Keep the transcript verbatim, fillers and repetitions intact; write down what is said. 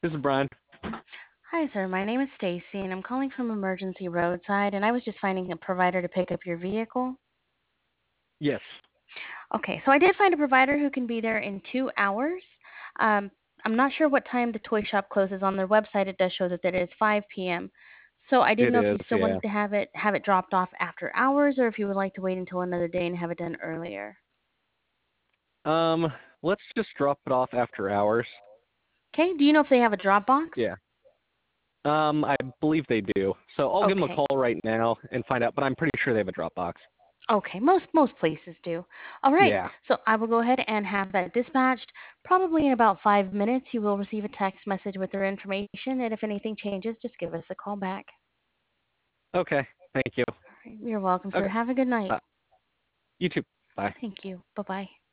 This is Brian. Hi, sir. My name is Stacy, and I'm calling from Emergency Roadside, and I was just finding a provider to pick up your vehicle. Yes, Okay, so I did find a provider who can be there in two hours. Um, I'm not sure what time the toy shop closes. On their website, it does show that it is five p m. So I didn't it know if is. you still Yeah. wanted to have it have it dropped off after hours, or if you would like to wait until another day and have it done earlier. Um, let's just drop it off after hours. Okay. Do you know if they have a drop box? Yeah. Um, I believe they do. So I'll give them a Okay. call right now and find out, but I'm pretty sure they have a Dropbox. Okay, most most places do. All right, Yeah. so I will go ahead and have that dispatched. Probably in about five minutes, you will receive a text message with their information, and if anything changes, just give us a call back. Okay. Thank you. All right, you're welcome, sir. Okay. Have a good night. Uh, you too. Bye. Thank you. Bye bye.